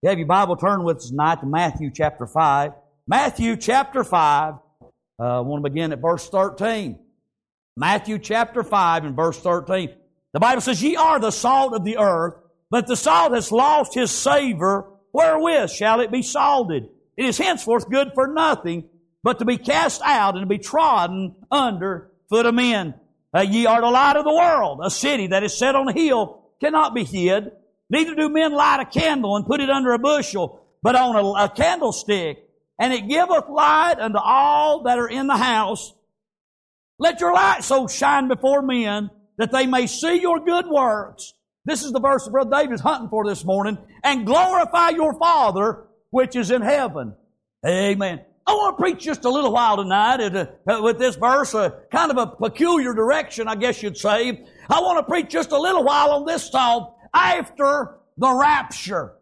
You have your Bible, turn with us tonight to Matthew chapter 5. Matthew chapter 5. I want to begin at verse 13. Matthew chapter 5 and verse 13. The Bible says, "Ye are the salt of the earth, but the salt has lost his savor. Wherewith shall it be salted? It is henceforth good for nothing, but to be cast out and to be trodden under foot of men. Ye are the light of the world. A city that is set on a hill cannot be hid. Neither do men light a candle and put it under a bushel, but on a candlestick, and it giveth light unto all that are in the house. Let your light so shine before men, that they may see your good works." This is the verse that Brother David is hunting for this morning. "And glorify your Father which is in heaven." Amen. I want to preach just a little while tonight with this verse, kind of a peculiar direction, I guess you'd say. I want to preach just a little while on this thought, after the rapture.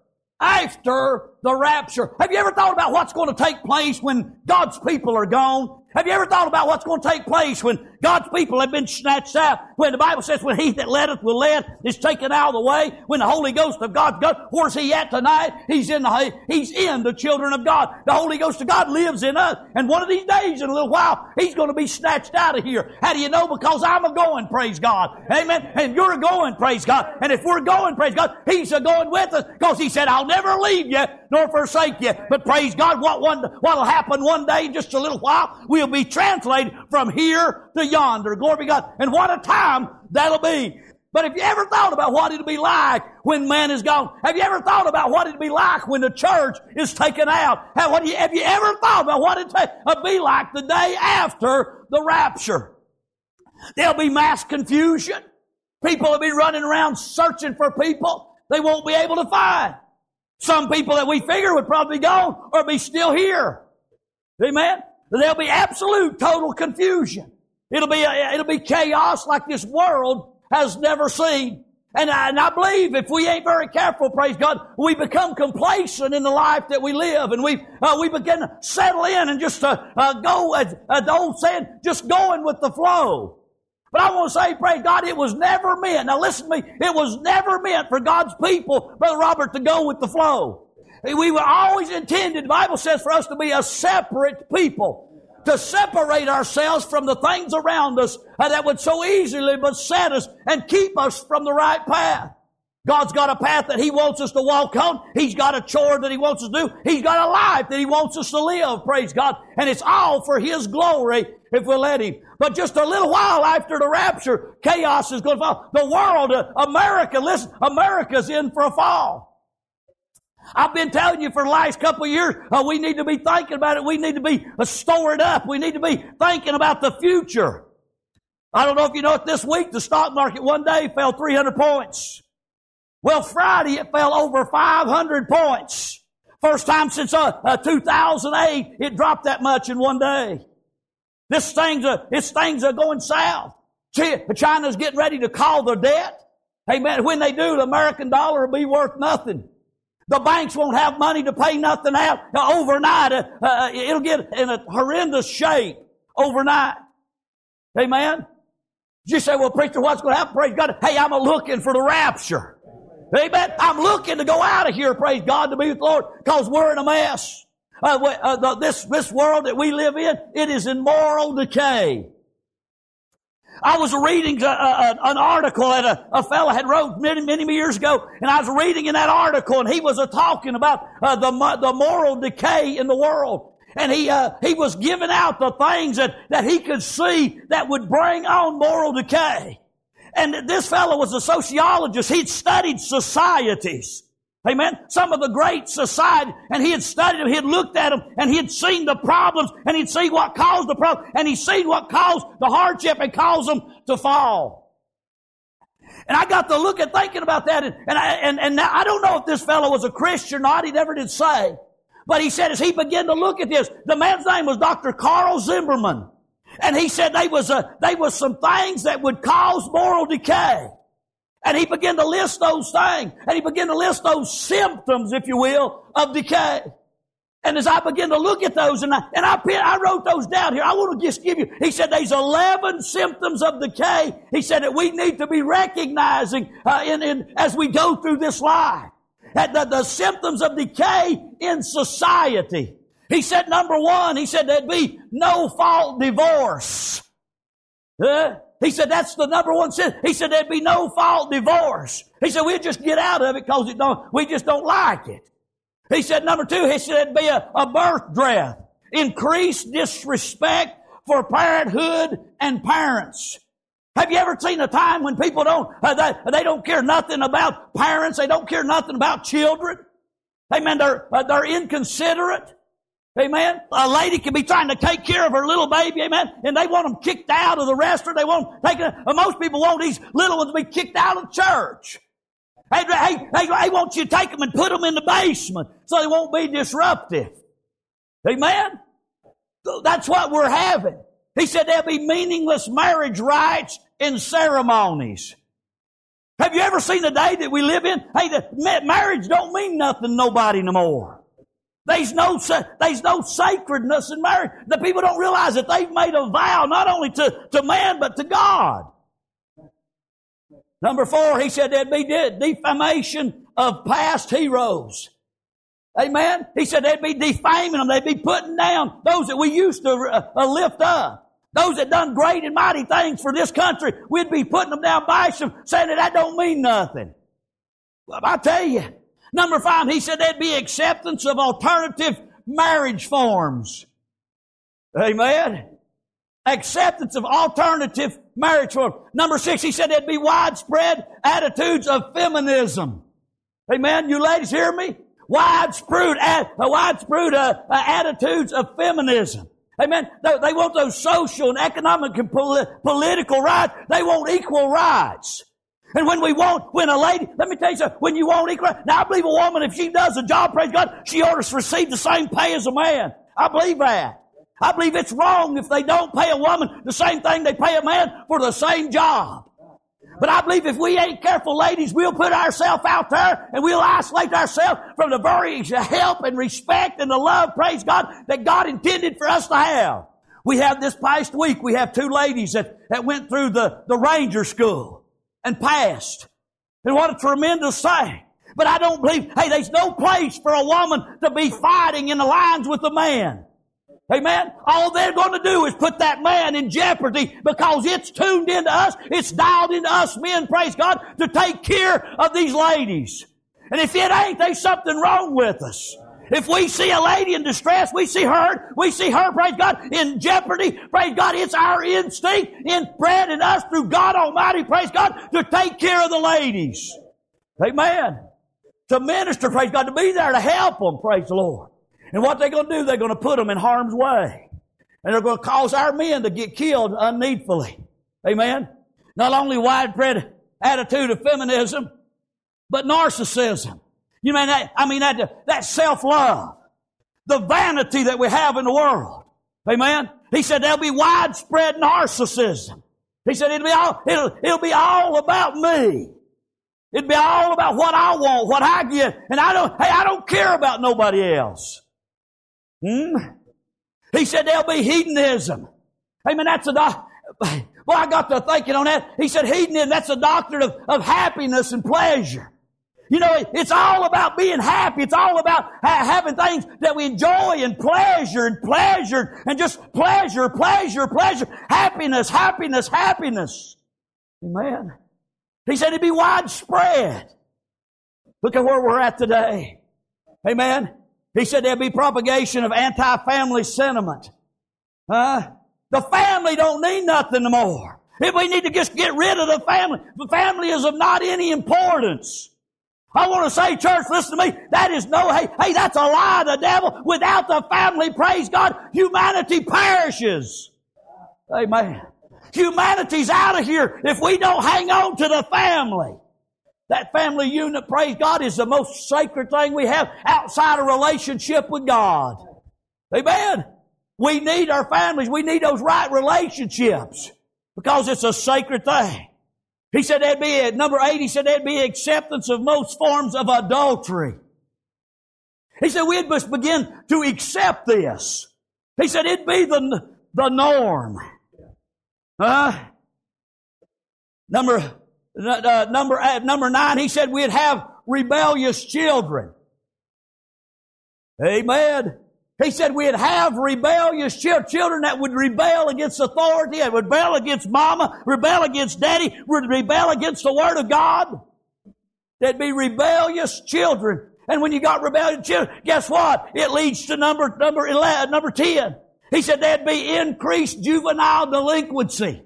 After the rapture. Have you ever thought about what's going to take place when God's people are gone? Have you ever thought about what's going to take place when God's people have been snatched out? When the Bible says, when he that letteth will let is taken out of the way. When the Holy Ghost of God's gone, where's he at tonight? He's in the children of God. The Holy Ghost of God lives in us. And one of these days, in a little while, he's going to be snatched out of here. How do you know? Because I'm a-going, praise God. Amen. And you're a-going, praise God. And if we're going, praise God, he's a-going with us. Because he said, "I'll never leave you nor forsake you." But praise God, what'll happen one day, in just a little while, we'll be translated from here to yonder. Glory be to God. And what a time that'll be. But have you ever thought about what it'll be like when man is gone? Have you ever thought about what it'll be like when the church is taken out? Have you ever thought about what it'll be like the day after the rapture? There'll be mass confusion. People will be running around searching for people they won't be able to find. Some people that we figure would probably be gone or be still here. Amen? There'll be absolute total confusion. It'll be chaos like this world has never seen. And I believe if we ain't very careful, praise God, we become complacent in the life that we live, and we begin to settle in and just go, as the old saying, just going with the flow. But I want to say, praise God, it was never meant, now listen to me, it was never meant for God's people, Brother Robert, to go with the flow. We were always intended, the Bible says, for us to be a separate people. To separate ourselves from the things around us that would so easily beset us and keep us from the right path. God's got a path that He wants us to walk on. He's got a chore that He wants us to do. He's got a life that He wants us to live, praise God. And it's all for His glory if we'll let Him. But just a little while after the rapture, chaos is going to fall. The world, America, listen, America's in for a fall. I've been telling you for the last couple of years, we need to be thinking about it. We need to be stored up. We need to be thinking about the future. I don't know if you know it, this week the stock market one day fell 300 points. Well, Friday it fell over 500 points. First time since 2008 it dropped that much in one day. This things are going south. China's getting ready to call their debt. Amen. When they do, the American dollar will be worth nothing. The banks won't have money to pay nothing out overnight. It'll get in a horrendous shape overnight. Amen? You say, "Well, preacher, what's going to happen?" Praise God. Hey, I'm looking for the rapture. Amen? I'm looking to go out of here, praise God, to be with the Lord, because we're in a mess. This world that we live in, it is in moral decay. I was reading an article that a fellow had wrote many years ago, and I was reading in that article, and he was talking about the moral decay in the world. And he was giving out the things that he could see that would bring on moral decay. And this fellow was a sociologist. He'd studied societies. Amen. Some of the great society, and he had studied them, he had looked at them, and he had seen the problems, and he'd seen what caused the problem, and he'd seen what caused the hardship and caused them to fall. And I got to look at thinking about that, and now I don't know if this fellow was a Christian or not, he never did say. But he said as he began to look at this, the man's name was Dr. Carl Zimmerman. And he said they was some things that would cause moral decay. And he began to list those things. And he began to list those symptoms, if you will, of decay. And as I began to look at those, and I wrote those down here. I want to just give you, he said there's 11 symptoms of decay. He said that we need to be recognizing as we go through this life. the symptoms of decay in society. He said, number one, he said there'd be no-fault divorce. He said that's the number one sin. He said there'd be no-fault divorce. He said we'll just get out of it because we just don't like it. He said number two, he said there'd be a birth death, increased disrespect for parenthood and parents. Have you ever seen a time when people they don't care nothing about parents, they don't care nothing about children? Amen. They're inconsiderate. Amen. A lady can be trying to take care of her little baby, amen, and they want them kicked out of the restaurant. They want most people want these little ones to be kicked out of church. Hey, want you to take them and put them in the basement so they won't be disruptive. Amen. That's what we're having. He said there'll be meaningless marriage rites and ceremonies. Have you ever seen the day that we live in? Hey, marriage don't mean nothing to nobody no more. There's no sacredness in marriage. The people don't realize that they've made a vow not only to man but to God. Number four, he said there'd be defamation of past heroes. Amen. He said they'd be defaming them. They'd be putting down those that we used to lift up. Those that done great and mighty things for this country, we'd be putting them down, bashing them, saying that don't mean nothing. Well, I tell you. Number five, he said there'd be acceptance of alternative marriage forms. Amen. Acceptance of alternative marriage forms. Number six, he said there'd be widespread attitudes of feminism. Amen. You ladies hear me? Widespread attitudes of feminism. Amen. They want those social and economic and political rights. They want equal rights. And when a lady, let me tell you something, when you want equal rights, now I believe a woman, if she does a job, praise God, she ought to receive the same pay as a man. I believe that. I believe it's wrong if they don't pay a woman the same thing they pay a man for the same job. But I believe if we ain't careful, ladies, we'll put ourselves out there and we'll isolate ourselves from the very help and respect and the love, praise God, that God intended for us to have. We have this past week, we have two ladies that went through the Ranger School and passed. And what a tremendous thing. But I don't believe, there's no place for a woman to be fighting in the lines with a man. Amen. All they're going to do is put that man in jeopardy because it's tuned into us. It's dialed into us men, praise God, to take care of these ladies. And if it ain't, there's something wrong with us. If we see a lady in distress, we see her, praise God, in jeopardy, praise God, it's our instinct inbred in us through God Almighty, praise God, to take care of the ladies. Amen. To minister, praise God, to be there to help them, praise the Lord. And what they're going to do, they're going to put them in harm's way. And they're going to cause our men to get killed unneedfully. Amen. Not only widespread attitude of feminism, but narcissism. You mean that self-love, the vanity that we have in the world. Amen. He said there'll be widespread narcissism. He said it'll be all about me. It'll be all about what I want, what I get, and I don't care about nobody else. He said there'll be hedonism. Amen. Well, I got to thinking on that. He said hedonism, that's a doctrine of happiness and pleasure. You know, it's all about being happy. It's all about having things that we enjoy and pleasure and just pleasure. Happiness. Amen. He said it'd be widespread. Look at where we're at today. Amen. He said there'd be propagation of anti-family sentiment. The family don't need nothing more. If we need to just get rid of the family is of not any importance. I want to say, church, listen to me. That is that's a lie of the devil. Without the family, praise God, humanity perishes. Amen. Humanity's out of here if we don't hang on to the family. That family unit, praise God, is the most sacred thing we have outside a relationship with God. Amen. We need our families. We need those right relationships because it's a sacred thing. He said there'd be, at number 8, he said there'd be acceptance of most forms of adultery. He said we must begin to accept this. He said it'd be the norm. Number 9, he said we'd have rebellious children. Amen. He said we'd have rebellious children that would rebel against authority, that would rebel against mama, rebel against daddy, would rebel against the Word of God. There'd be rebellious children. And when you got rebellious children, guess what? It leads to number 10. He said there'd be increased juvenile delinquency.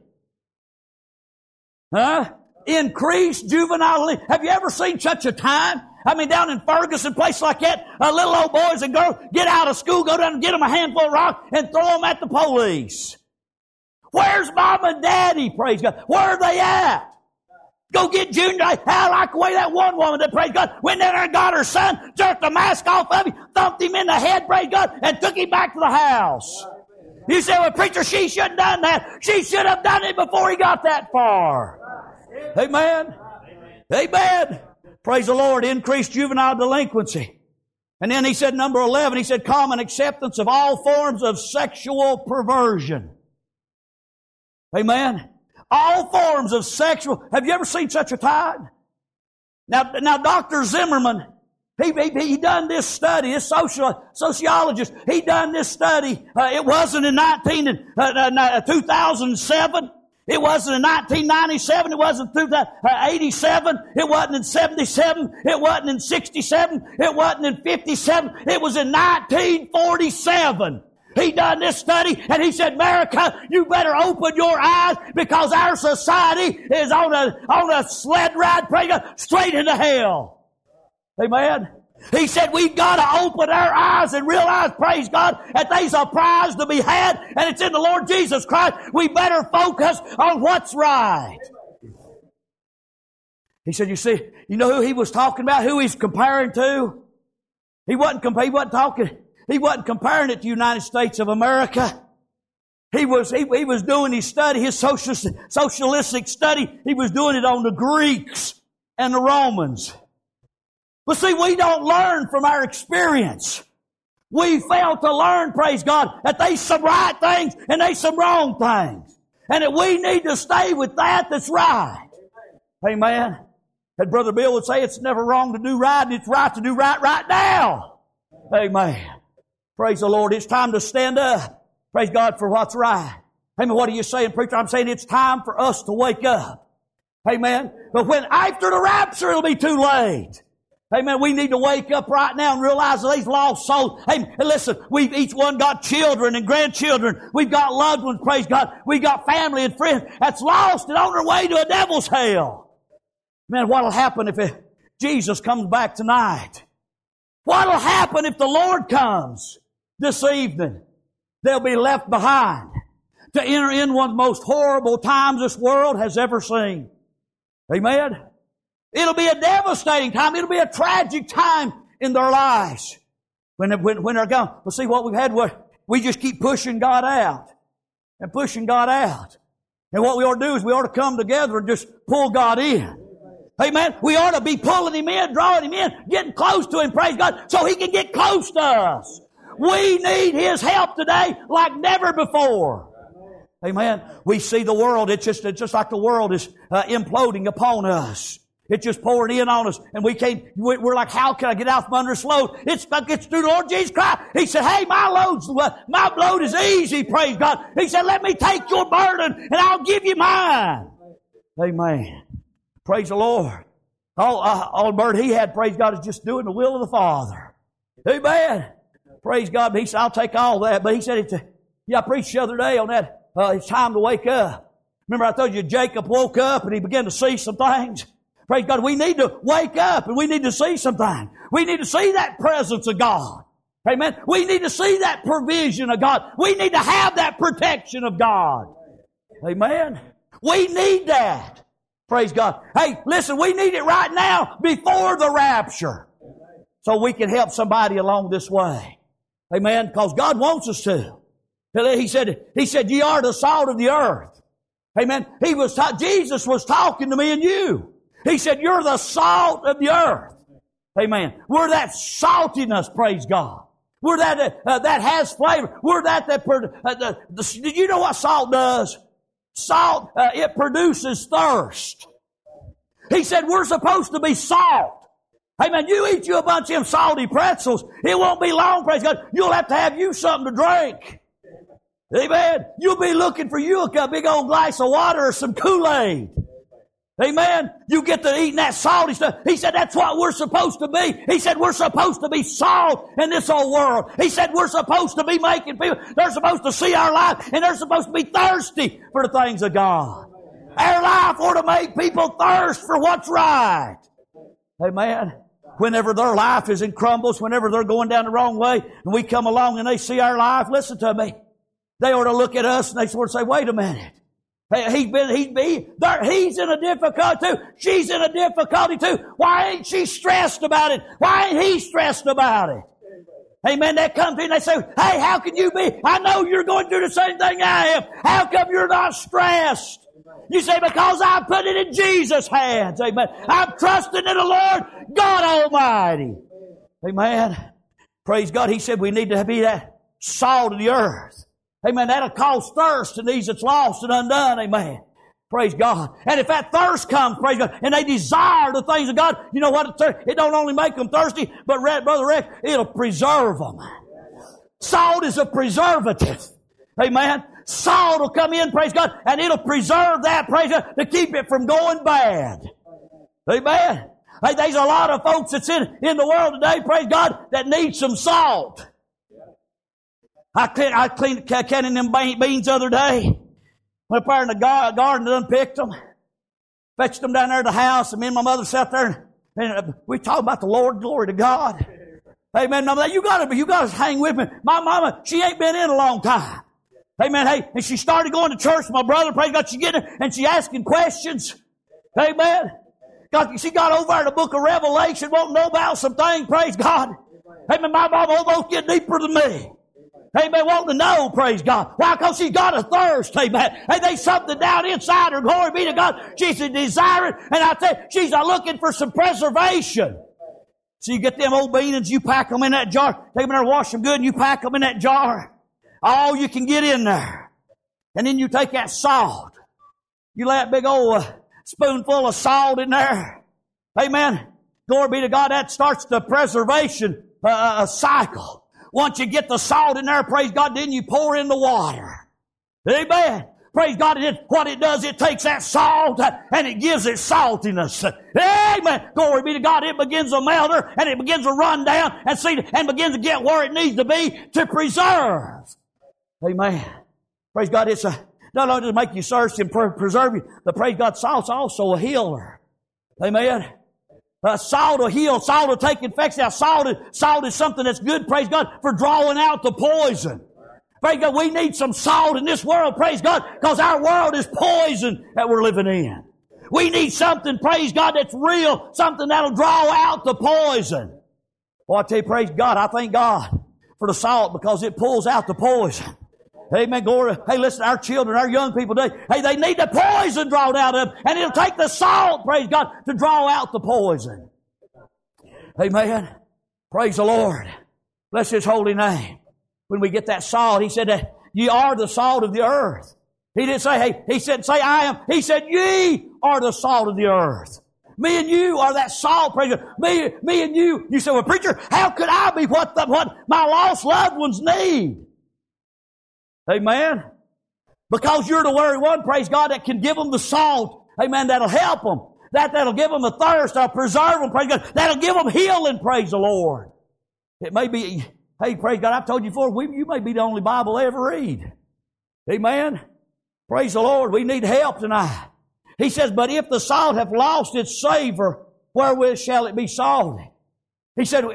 Increased juvenile delinquency. Have you ever seen such a time? I mean, down in Ferguson, place like that, little old boys and girls get out of school, go down and get them a handful of rocks and throw them at the police. Where's mom and daddy, praise God? Where are they at? Go get Junior. I like the way that one woman that, praise God, went down there and got her son, jerked the mask off of him, thumped him in the head, praise God, and took him back to the house. You say, well, preacher, she shouldn't have done that. She should have done it before he got that far. Amen. Amen. Praise the Lord. Increased juvenile delinquency. And then he said, number 11, he said, common acceptance of all forms of sexual perversion. Amen. All forms of sexual. Have you ever seen such a time? Now, Dr. Zimmerman, he done this study, this sociologist, he done this study. It wasn't in 2007. It wasn't in 1997. It wasn't in 87. It wasn't in 77. It wasn't in 67. It wasn't in 57. It was in 1947. He done this study and he said, America, you better open your eyes because our society is on a sled ride, praise God, straight into hell. Amen. He said we've got to open our eyes and realize, praise God, that there's a prize to be had and it's in the Lord Jesus Christ. We better focus on what's right. He said, you see, you know who he was talking about, who he's comparing to? He wasn't comparing it to the United States of America. He was doing his study, his socialistic study. He was doing it on the Greeks and the Romans. But see, we don't learn from our experience. We fail to learn, praise God, that there's some right things and there's some wrong things. And that we need to stay with that's right. Amen. And Brother Bill would say it's never wrong to do right and it's right to do right now. Amen. Praise the Lord. It's time to stand up. Praise God for what's right. Amen. What are you saying, preacher? I'm saying it's time for us to wake up. Amen. But when after the rapture, it'll be too late. Amen. We need to wake up right now and realize that these lost souls. Hey, listen, we've each one got children and grandchildren. We've got loved ones, praise God. We've got family and friends that's lost and on their way to a devil's hell. Man, what'll happen if Jesus comes back tonight? What'll happen if the Lord comes this evening? They'll be left behind to enter in one of the most horrible times this world has ever seen. Amen. It'll be a devastating time. It'll be a tragic time in their lives when they're gone. But see, what we've had, we just keep pushing God out and pushing God out. And what we ought to do is we ought to come together and just pull God in. Amen. We ought to be pulling Him in, drawing Him in, getting close to Him, praise God, so He can get close to us. We need His help today like never before. Amen. We see the world, it's just like the world is imploding upon us. It's just pouring in on us. And we're like, how can I get out from under this load? It's through the Lord Jesus Christ. He said, hey, my load is easy, praise God. He said, let me take your burden and I'll give you mine. Amen. Praise the Lord. All the burden he had, praise God, is just doing the will of the Father. Amen. Praise God. But he said, I'll take all that. But he said, I preached the other day on that. It's time to wake up. Remember I told you Jacob woke up and he began to see some things. Praise God. We need to wake up and we need to see something. We need to see that presence of God. Amen. We need to see that provision of God. We need to have that protection of God. Amen. We need that. Praise God. Hey, listen, we need it right now before the rapture. So we can help somebody along this way. Amen. Because God wants us to. He said, ye are the salt of the earth. Amen. Jesus was talking to me and you. He said, you're the salt of the earth. Amen. We're that saltiness, praise God. We're that has flavor. We're did you know what salt does? Salt, it produces thirst. He said we're supposed to be salt. Amen. You eat you a bunch of them salty pretzels, it won't be long, praise God. You'll have to have you something to drink. Amen. You'll be looking for you a big old glass of water or some Kool-Aid. Amen. You get to eating that salty stuff. He said that's what we're supposed to be. He said we're supposed to be salt in this old world. He said we're supposed to be making people, they're supposed to see our life and they're supposed to be thirsty for the things of God. Our life ought to make people thirst for what's right. Amen. Whenever their life is in crumbles, whenever they're going down the wrong way, and we come along and they see our life, listen to me. They ought to look at us and they sort of say, wait a minute. He's in a difficulty too. She's in a difficulty too. Why ain't she stressed about it? Why ain't he stressed about it? Amen. They come to you and they say, hey, how can you be? I know you're going through the same thing I am. How come you're not stressed? You say, because I put it in Jesus' hands. Amen. I'm trusting in the Lord God Almighty. Amen. Praise God. He said we need to be that salt of the earth. Amen. That'll cause thirst in these that's lost and undone. Amen. Praise God. And if that thirst comes, praise God, and they desire the things of God, you know what? It don't only make them thirsty, but Brother Rex, it'll preserve them. Salt is a preservative. Amen. Salt will come in, praise God, and it'll preserve that, praise God, to keep it from going bad. Amen. Hey, there's a lot of folks that's in the world today, praise God, that need some salt. I cleaned canning them beans the other day. Went up there in the garden and unpicked them. Fetched them down there to the house, and me and my mother sat there and we talked about the Lord, glory to God. Amen. Now, you gotta hang with me. My mama, she ain't been in a long time. Amen. Hey, and she started going to church. My brother, praise God, she get in and she asking questions. Amen. She got over there in the book of Revelation, wanting to know about some things, praise God. Amen. My mama almost get deeper than me. Amen. Wanting to know, praise God. Why? Because she's got a thirst. Amen. Hey, there's something down inside her. Glory be to God. She's a desiring, and I tell you, she's looking for some preservation. So you get them old beans, you pack them in that jar. Take them in there, wash them good, and you pack them in that jar. All you can get in there. And then you take that salt. You lay that big old spoonful of salt in there. Amen. Glory be to God. That starts the preservation cycle. Once you get the salt in there, praise God, then you pour in the water. Amen. Praise God. What it does, it takes that salt and it gives it saltiness. Amen. Glory be to God. It begins to melt her and it begins to run down and begins to get where it needs to be to preserve. Amen. Praise God. It's not only to make you thirsty and preserve you, but praise God, salt's also a healer. Amen. Salt will heal. Salt will take infection out. Salt is something that's good, praise God, for drawing out the poison. Praise God, we need some salt in this world, praise God, because our world is poison that we're living in. We need something, praise God, that's real, something that'll draw out the poison. Well, I tell you, praise God, I thank God for the salt because it pulls out the poison. Amen. Glory. Hey, listen, our children, our young people today, hey, they need the poison drawn out of them, and it'll take the salt, praise God, to draw out the poison. Amen. Praise the Lord. Bless His holy name. When we get that salt, He said that ye are the salt of the earth. He didn't say, hey, He said, say I am. He said, ye are the salt of the earth. Me and you are that salt, praise God. Me and you. You say, well, preacher, how could I be what my lost loved ones need? Amen. Because you're the very one, praise God, that can give them the salt. Amen. That'll help them. That'll give them the thirst. That'll preserve them, praise God. That'll give them healing, praise the Lord. It may be, hey, praise God, I've told you before, you may be the only Bible I ever read. Amen. Praise the Lord. We need help tonight. He says, but if the salt have lost its savor, wherewith shall it be salted? He said,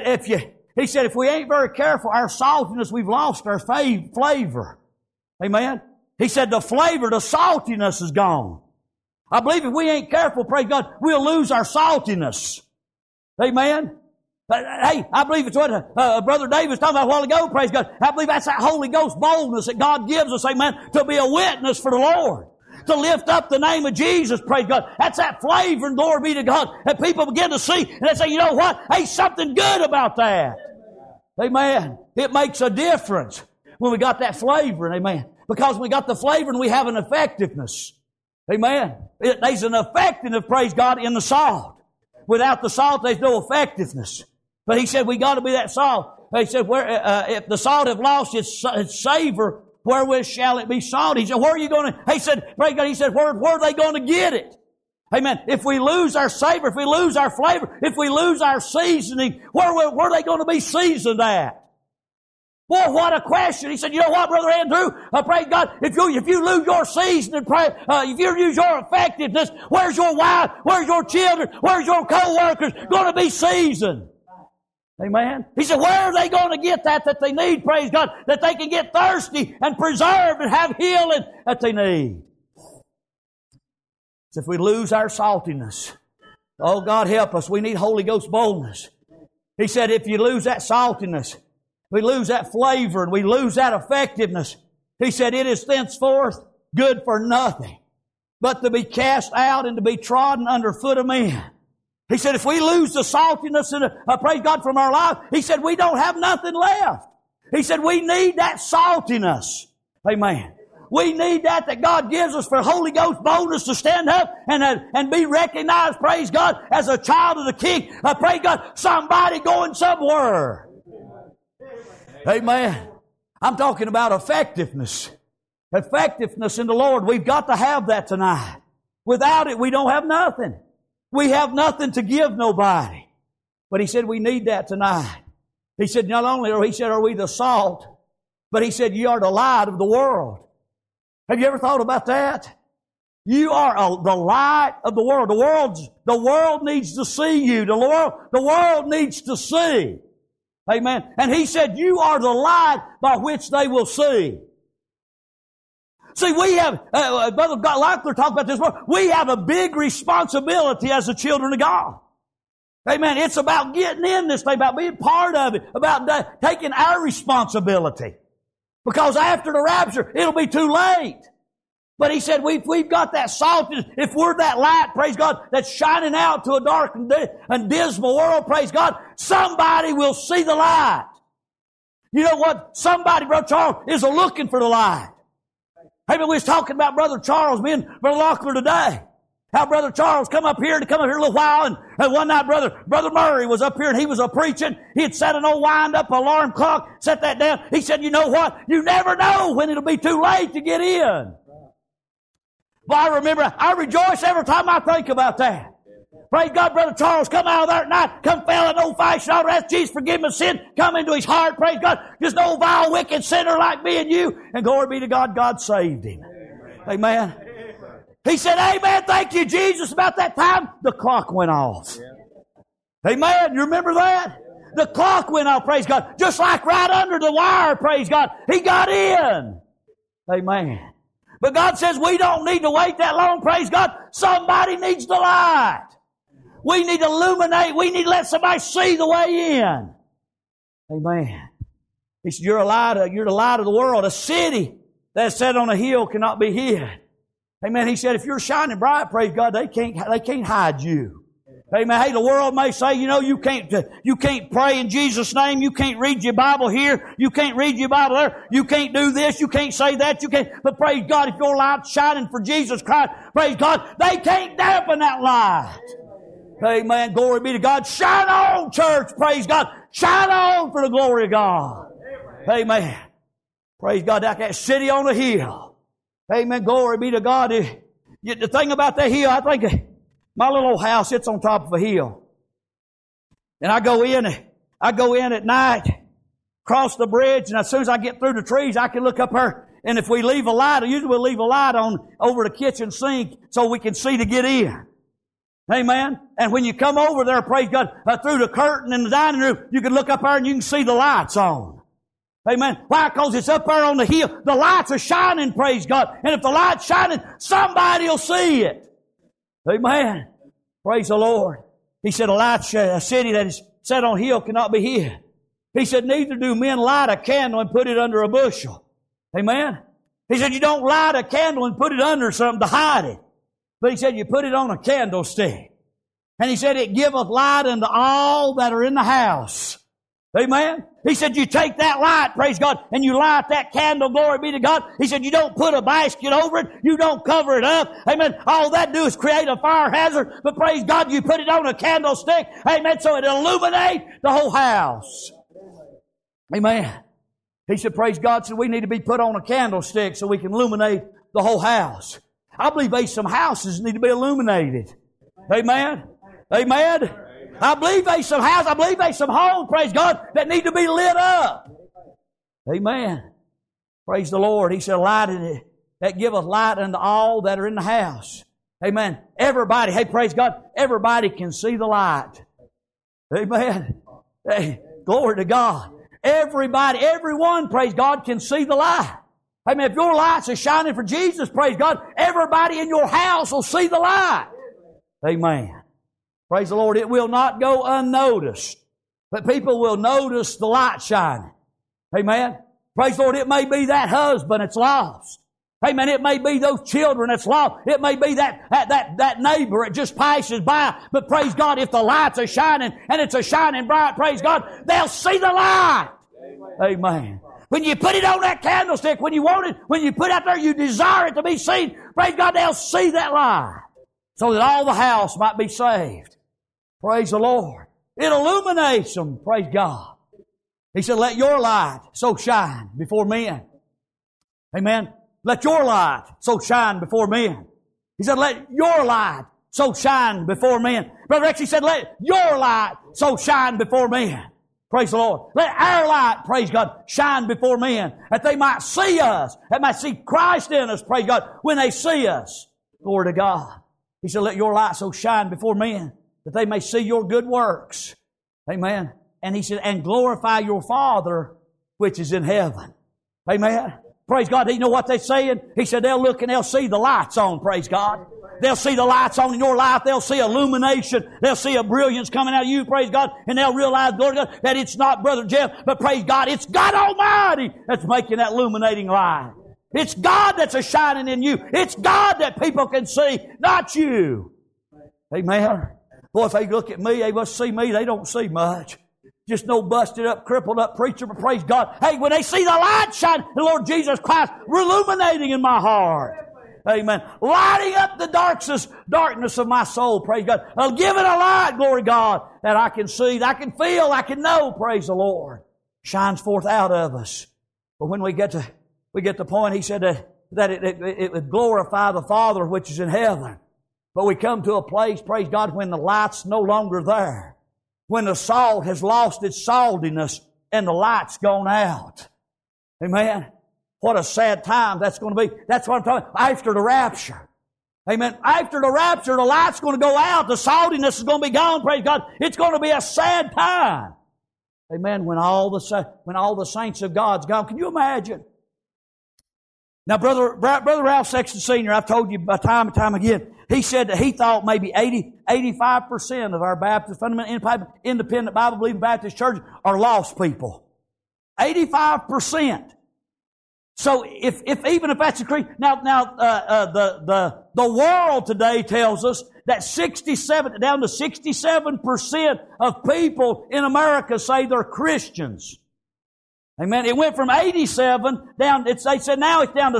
if we ain't very careful, our saltiness, we've lost our flavor. Amen. He said the flavor, the saltiness is gone. I believe if we ain't careful, praise God, we'll lose our saltiness. Amen. Hey, I believe it's what Brother David was talking about a while ago, praise God. I believe that's that Holy Ghost boldness that God gives us, amen, to be a witness for the Lord. To lift up the name of Jesus, praise God. That's that flavor, and glory be to God. And people begin to see, and they say, you know what? Hey, something good about that. Amen. It makes a difference when we got that flavor, amen. Because we got the flavor and we have an effectiveness. Amen. There's an effectiveness, praise God, in the salt. without the salt, there's no effectiveness. But He said we got to be that salt. He said, if the salt have lost its savor, wherewith shall it be salted? He said, where are you going to? He said, praise God. He said, where are they going to get it? Amen. If we lose our savor, if we lose our flavor, if we lose our seasoning, where are they going to be seasoned at? Boy, what a question. He said, you know what, Brother Andrew? Praise God, if you lose your seasoning, if you lose your effectiveness, where's your wife, where's your children, where's your co-workers going to be seasoned? Amen. He said, where are they going to get that they need, praise God, that they can get thirsty and preserved and have healing that they need? So if we lose our saltiness, oh God help us, we need Holy Ghost boldness. He said, if you lose that saltiness, we lose that flavor and we lose that effectiveness, He said, it is thenceforth good for nothing but to be cast out and to be trodden under foot of men. He said, if we lose the saltiness and praise God from our life, He said, we don't have nothing left. He said, we need that saltiness. Amen. We need that God gives us for Holy Ghost boldness to stand up and be recognized, praise God, as a child of the King. Praise God, somebody going somewhere. Amen. I'm talking about effectiveness. Effectiveness in the Lord. We've got to have that tonight. Without it, we don't have nothing. We have nothing to give nobody. But He said we need that tonight. He said not only are we the salt, but He said you are the light of the world. Have you ever thought about that? You are the light of the world. The world needs to see you. The world needs to see. Amen. And He said you are the light by which they will see. See, we have, Brother Locklear talked about this before, we have a big responsibility as the children of God. Amen. It's about getting in this thing, about being part of it, about taking our responsibility. Because after the rapture, it'll be too late. But He said we've got that salt. If we're that light, praise God, that's shining out to a dark and dismal world, praise God, somebody will see the light. You know what? Somebody, Brother Charles, is looking for the light. Hey, we was talking about Brother Charles, me and Brother Locklear today. How Brother Charles come up here a little while, and one night Brother Murray was up here and he was preaching. He had set an old wind-up alarm clock, set that down. He said, you know what? You never know when it'll be too late to get in. Well, I rejoice every time I think about that. Praise God, Brother Charles come out of there at night, come fell in old-fashioned, all ask Jesus forgive him sin, come into his heart, praise God, just an old vile wicked sinner like me and you, and glory be to God, God saved him. Amen. He said, amen, thank you, Jesus. About that time, the clock went off. Amen, you remember that? The clock went off, praise God, just like right under the wire, praise God. He got in. Amen. But God says we don't need to wait that long, praise God. Somebody needs the light. We need to illuminate. We need to let somebody see the way in. Amen. He said, you're the light of the world. A city that's set on a hill cannot be hid. Amen. He said, if you're shining bright, praise God, they can't hide you. Amen. Hey, the world may say, you can't pray in Jesus' name. You can't read your Bible here. You can't read your Bible there. You can't do this. You can't say that. You can't. But praise God, if your light's shining for Jesus Christ, praise God, they can't dampen that light. Amen. Glory be to God. Shine on, church. Praise God. Shine on for the glory of God. Amen. Praise God. Like that city on the hill. Amen. Glory be to God. The thing about that hill, I think my little old house sits on top of a hill. And I go in at night, cross the bridge, and as soon as I get through the trees, I can look up there. And if we leave a light, usually we'll leave a light on over the kitchen sink so we can see to get in. Amen. And when you come over there, praise God, through the curtain in the dining room, you can look up there and you can see the lights on. Amen. Why? Because it's up there on the hill. The lights are shining, praise God. And if the light's shining, somebody will see it. Amen. Praise the Lord. He said a city that is set on a hill cannot be hid. He said, neither do men light a candle and put it under a bushel. Amen. He said, you don't light a candle and put it under something to hide it. But He said, you put it on a candlestick. And He said, it giveth light unto all that are in the house. Amen. He said, you take that light, praise God, and you light that candle, glory be to God. He said, you don't put a basket over it. You don't cover it up. Amen. All that do is create a fire hazard. But praise God, you put it on a candlestick. Amen. So it illuminates the whole house. Amen. He said, praise God, so we need to be put on a candlestick so we can illuminate the whole house. I believe there's some houses need to be illuminated. Amen. Amen. I believe there's some houses, I believe there's some homes, praise God, that need to be lit up. Amen. Praise the Lord. He said, light that giveth light unto all that are in the house. Amen. Everybody, hey, praise God, everybody can see the light. Amen. Hey, glory to God. Everybody, everyone, praise God, can see the light. Amen. If your lights are shining for Jesus, praise God, everybody in your house will see the light. Amen. Praise the Lord. It will not go unnoticed, but people will notice the light shining. Amen. Praise the Lord. It may be that husband that's lost. Amen. It may be those children that's lost. It may be that neighbor that just passes by. But praise God, if the lights are shining and it's a shining bright, praise God, they'll see the light. Amen. When you put it on that candlestick, when you want it, when you put it out there, you desire it to be seen. Praise God, they'll see that light so that all the house might be saved. Praise the Lord. It illuminates them. Praise God. He said, let your light so shine before men. Amen. Let your light so shine before men. He said, let your light so shine before men. Brother Rex, he said, let your light so shine before men. Praise the Lord. Let our light, praise God, shine before men, that they might see us, that might see Christ in us, praise God, when they see us. Glory to God. He said, let your light so shine before men, that they may see your good works. Amen. And he said, and glorify your Father which is in heaven. Amen. Praise God. You know what they're saying? He said they'll look and they'll see the lights on, praise God. They'll see the lights on in your life. They'll see illumination. They'll see a brilliance coming out of you, praise God. And they'll realize, glory to God, that it's not Brother Jeff, but praise God, it's God Almighty that's making that illuminating light. It's God that's a shining in you. It's God that people can see, not you. Amen. Boy, if they look at me, they must see me. They don't see much. Just no busted up, crippled up preacher, but praise God. Hey, when they see the light shine, the Lord Jesus Christ illuminating in my heart. Amen. Lighting up the darkness of my soul, praise God. Giving a light, glory to God, that I can see, that I can feel, I can know, praise the Lord. Shines forth out of us. But when we get to the point, he said that it would glorify the Father which is in heaven. But we come to a place, praise God, when the light's no longer there. When the salt has lost its saltiness and the light's gone out. Amen. What a sad time that's going to be. That's what I'm talking about. After the rapture. Amen. After the rapture, the light's going to go out. The saltiness is going to be gone. Praise God. It's going to be a sad time. Amen. When all the saints of God's gone. Can you imagine? Now, Brother Ralph Sexton Sr., I've told you time and time again, he said that he thought maybe 85% of our Baptist, fundamental independent Bible-believing Baptist churches are lost people. 85%. So even if that's the case, the world today tells us that down to 67% of people in America say they're Christians. Amen. It went from 87 down, they said now it's down to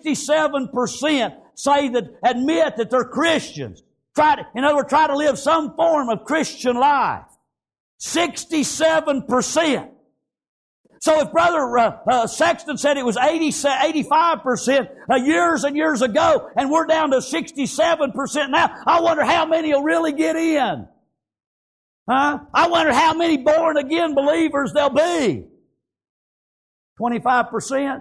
67% admit that they're Christians. In other words, try to live some form of Christian life. 67%. So if Brother Sexton said it was 85% years and years ago, and we're down to 67% now, I wonder how many will really get in. Huh? I wonder how many born again believers there'll be. 25%?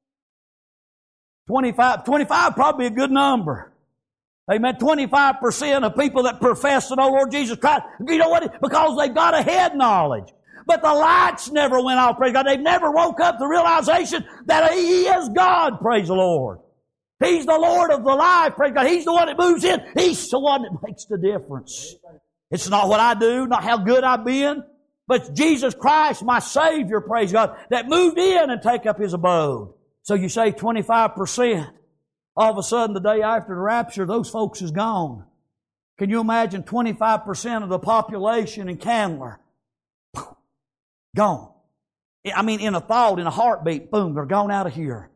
25 probably a good number. Amen. 25% of people that profess to know Lord Jesus Christ. You know what? Because they've got a head knowledge. But the lights never went off, praise God. They've never woke up to the realization that He is God, praise the Lord. He's the Lord of the life, praise God. He's the one that moves in. He's the one that makes the difference. It's not what I do, not how good I've been, but it's Jesus Christ, my Savior, praise God, that moved in and take up His abode. So you say 25%. All of a sudden, the day after the rapture, those folks is gone. Can you imagine 25% of the population in Candler Gone. I mean, in a thought, in a heartbeat, boom, they're gone out of here.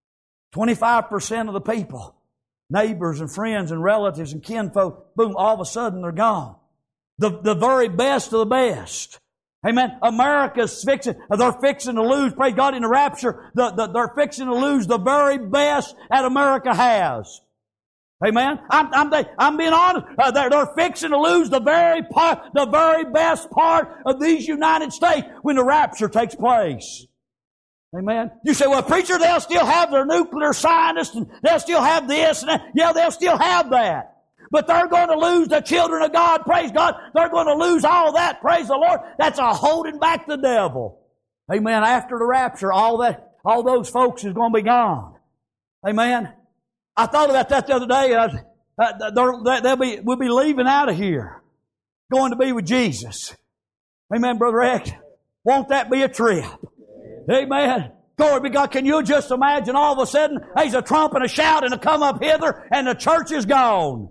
25% of the people, neighbors and friends and relatives and kinfolk, boom, all of a sudden they're gone. The very best of the best. Amen. America's they're fixing to lose, praise God, in the rapture, they're fixing to lose the very best that America has. Amen. I'm being honest. They're fixing to lose the very best part of these United States when the rapture takes place. Amen. You say, well, preacher, they'll still have their nuclear scientists and they'll still have this and that. Yeah, they'll still have that. But they're going to lose the children of God, praise God. They're going to lose all that, praise the Lord. That's a holding back the devil. Amen. After the rapture, all those folks is going to be gone. Amen. I thought about that the other day. We'll be leaving out of here, going to be with Jesus. Amen, Brother X. Won't that be a trip? Amen. Glory be God. Can you just imagine all of a sudden there's a trump and a shout and a come up hither and the church is gone?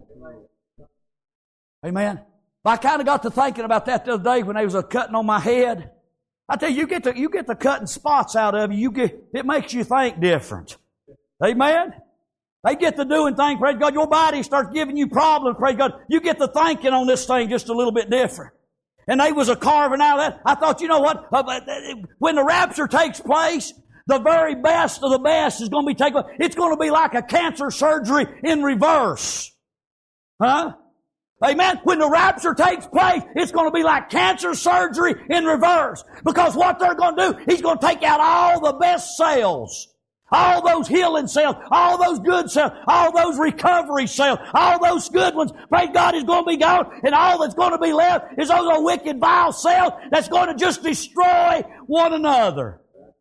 Amen. I kind of got to thinking about that the other day when they was a cutting on my head. I tell you, you get the cutting spots out of you. It makes you think different. Amen. They get to doing things, praise God. Your body starts giving you problems, praise God. You get to thinking on this thing just a little bit different. And they was a carving out of that. I thought, you know what? When the rapture takes place, the very best of the best is going to be taken place. It's going to be like a cancer surgery in reverse. Huh? Amen. When the rapture takes place, it's going to be like cancer surgery in reverse. Because what they're going to do, He's going to take out all the best cells. All those healing cells, all those good cells, all those recovery cells, all those good ones, praise God, is going to be gone. And all that's going to be left is those wicked, vile cells that's going to just destroy one another.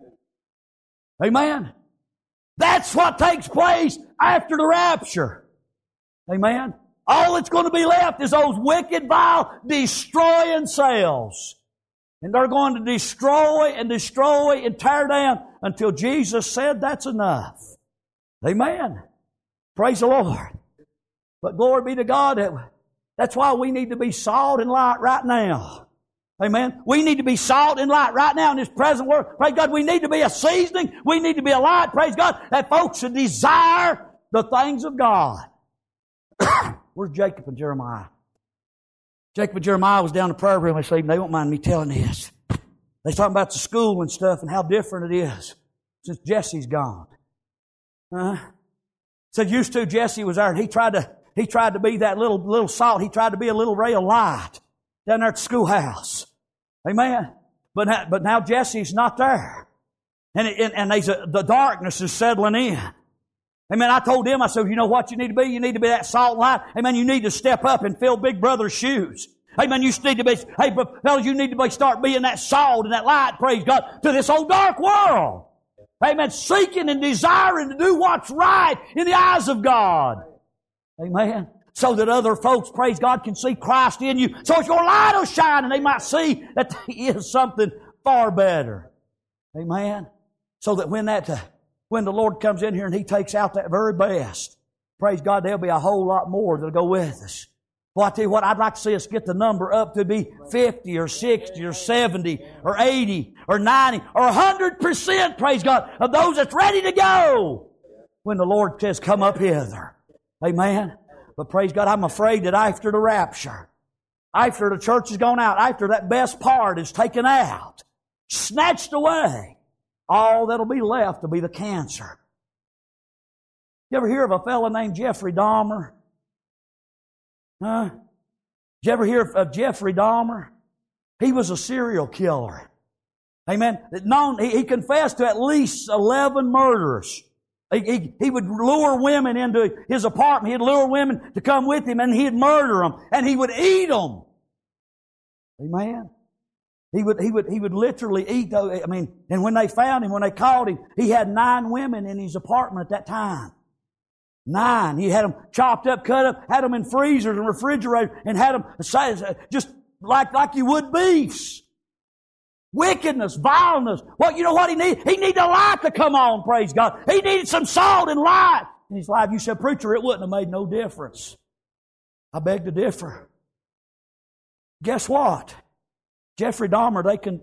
Amen. That's what takes place after the rapture. Amen. All that's going to be left is those wicked, vile, destroying cells. And they're going to destroy and tear down until Jesus said that's enough. Amen. Praise the Lord. But glory be to God. That's why we need to be salt and light right now. Amen. We need to be salt and light right now in this present world. Praise God. We need to be a seasoning. We need to be a light. Praise God. That folks should desire the things of God. Where's Jacob and Jeremiah? Jacob and Jeremiah was down in the prayer room this evening. They won't mind me telling this. They're talking about the school and stuff and how different it is since Jesse's gone. Said used to Jesse was there and he tried to be that little salt. He tried to be a little ray of light down there at the schoolhouse. Amen. But now Jesse's not there. And the darkness is settling in. Amen. I told them, I said, you know what you need to be? You need to be that salt and light. Amen. You need to step up and fill Big Brother's shoes. Amen. You need to be, hey, fellas, you need to start being that salt and that light, praise God, to this old dark world. Amen. Seeking and desiring to do what's right in the eyes of God. Amen. So that other folks, praise God, can see Christ in you. So as your light will shine and they might see that there is something far better. Amen. So that when the Lord comes in here and He takes out that very best, praise God, there'll be a whole lot more that'll go with us. Well, I tell you what, I'd like to see us get the number up to be 50 or 60 or 70 or 80 or 90 or 100%, praise God, of those that's ready to go when the Lord says, come up hither. Amen. But praise God, I'm afraid that after the rapture, after the church has gone out, after that best part is taken out, snatched away, all that'll be left will be the cancer. You ever hear of a fellow named Jeffrey Dahmer? Huh? Did you ever hear of Jeffrey Dahmer? He was a serial killer. Amen. He confessed to at least 11 murders. He would lure women into his apartment. He'd lure women to come with him and he'd murder them. And he would eat them. Amen. He would literally eat those. I mean, and when they found him, when they called him, he had 9 women in his apartment at that time. 9. He had them chopped up, cut up, had them in freezers and refrigerators, and had them just like you would beefs. Wickedness, vileness. Well, you know what he needed? He needed a light to come on, praise God. He needed some salt and light in his life. You said, preacher, it wouldn't have made no difference. I beg to differ. Guess what? Jeffrey Dahmer,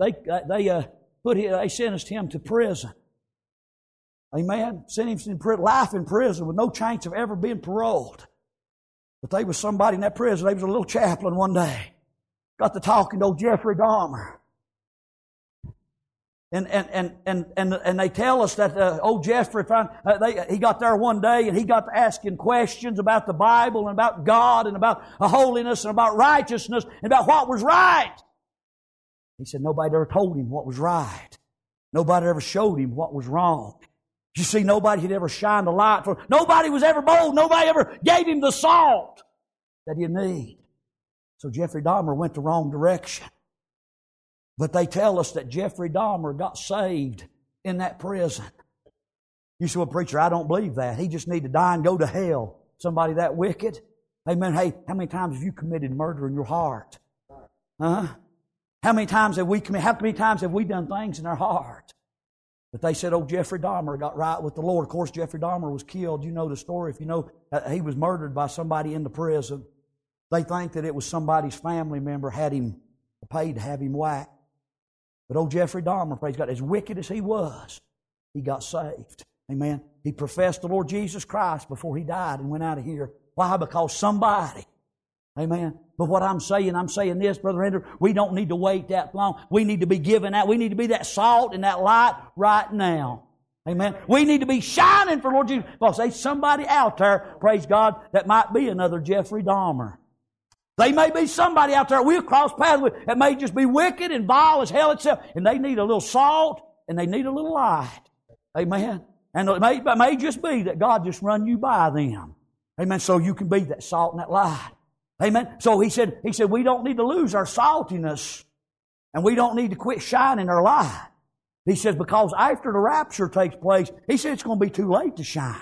they sentenced him to prison. Amen. Sent him to life in prison with no chance of ever being paroled. But there was somebody in that prison. There was a little chaplain one day. Got to talking to old Jeffrey Dahmer. And they tell us that old Jeffrey, he got there one day and he got to asking questions about the Bible and about God and about holiness and about righteousness and about what was right. He said nobody ever told him what was right. Nobody ever showed him what was wrong. You see, nobody had ever shined a light for him. Nobody was ever bold. Nobody ever gave him the salt that he need. So Jeffrey Dahmer went the wrong direction. But they tell us that Jeffrey Dahmer got saved in that prison. You say, well, preacher, I don't believe that. He just need to die and go to hell. Somebody that wicked. Amen. Hey, how many times have you committed murder in your heart? Huh? How many times have we done things in our heart? But they said, oh, Jeffrey Dahmer got right with the Lord. Of course, Jeffrey Dahmer was killed. You know the story. If you know, he was murdered by somebody in the prison. They think that it was somebody's family member had him paid to have him whacked. But old Jeffrey Dahmer, praise God, as wicked as he was, he got saved. Amen. He professed the Lord Jesus Christ before he died and went out of here. Why? Because somebody. Amen. But what I'm saying this, Brother Andrew, we don't need to wait that long. We need to be giving out. We need to be that salt and that light right now. Amen. We need to be shining for Lord Jesus. Because there's somebody out there, praise God, that might be another Jeffrey Dahmer. They may be somebody out there we'll cross paths with that may just be wicked and vile as hell itself. And they need a little salt and they need a little light. Amen. And it may just be that God just run you by them. Amen. So you can be that salt and that light. Amen. So he said, we don't need to lose our saltiness and we don't need to quit shining our light. He says, because after the rapture takes place, he said it's going to be too late to shine.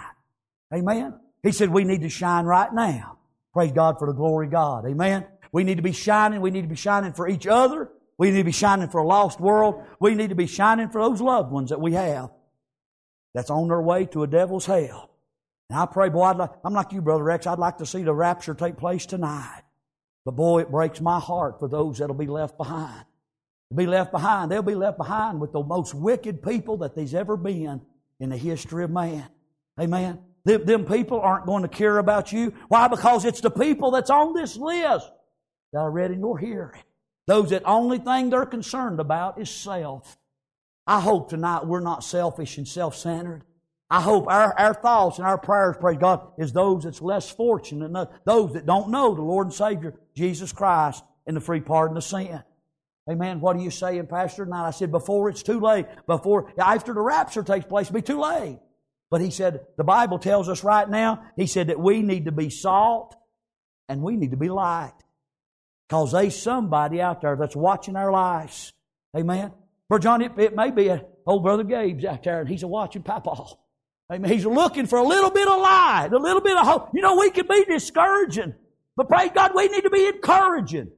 Amen. He said we need to shine right now. Praise God for the glory of God. Amen. We need to be shining. We need to be shining for each other. We need to be shining for a lost world. We need to be shining for those loved ones that we have that's on their way to a devil's hell. And I pray, boy, I'm like you, Brother Rex. I'd like to see the rapture take place tonight. But boy, it breaks my heart for those that'll be left behind. They'll be left behind. They'll be left behind with the most wicked people that there's ever been in the history of man. Amen. Them people aren't going to care about you. Why? Because it's the people that's on this list that I read in your hearing. Those that only thing they're concerned about is self. I hope tonight we're not selfish and self-centered. I hope our thoughts and our prayers, praise God, is those that's less fortunate, those that don't know the Lord and Savior, Jesus Christ, and the free pardon of sin. Amen. What are you saying, Pastor? Tonight I said, before it's too late, after the rapture takes place, it'll be too late. But he said, the Bible tells us right now, he said that we need to be salt and we need to be light. Because there's somebody out there that's watching our lives. Amen. Brother John, it may be old Brother Gabe's out there and he's watching Papa. Amen. He's looking for a little bit of light, a little bit of hope. You know, we can be discouraging, but praise God, we need to be encouraging.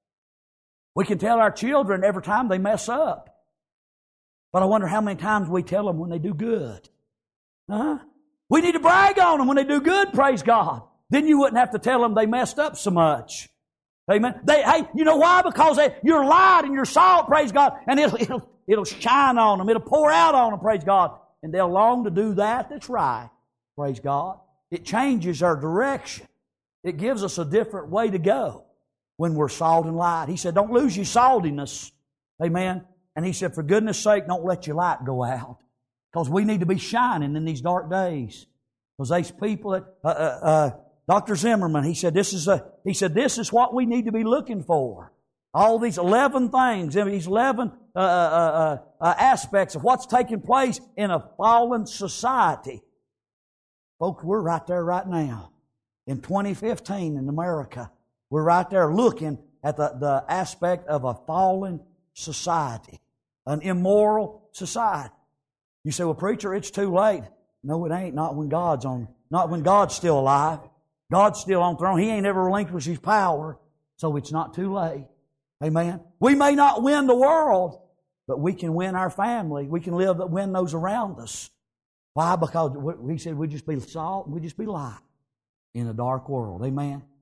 We can tell our children every time they mess up. But I wonder how many times we tell them when they do good. Huh? We need to brag on them when they do good, praise God. Then you wouldn't have to tell them they messed up so much. Amen. Hey, you know why? Because you're light and you're salt, praise God, and it'll shine on them. It'll pour out on them, praise God. And they'll long to do that's right. Praise God. It changes our direction. It gives us a different way to go when we're salt and light. He said, don't lose your saltiness. Amen. And he said, for goodness sake, don't let your light go out. Because we need to be shining in these dark days. Because these people that, Dr. Zimmerman, he said, this is what we need to be looking for. All these 11 things, these 11 aspects of what's taking place in a fallen society. Folks, we're right there right now. In 2015 in America, we're right there looking at the aspect of a fallen society, an immoral society. You say, well, preacher, it's too late. No, it ain't. Not when God's still alive. God's still on the throne. He ain't ever relinquished His power, so it's not too late. Amen. We may not win the world, but we can win our family. We can win those around us. Why? Because He said we just be salt and we just be light in a dark world. Amen.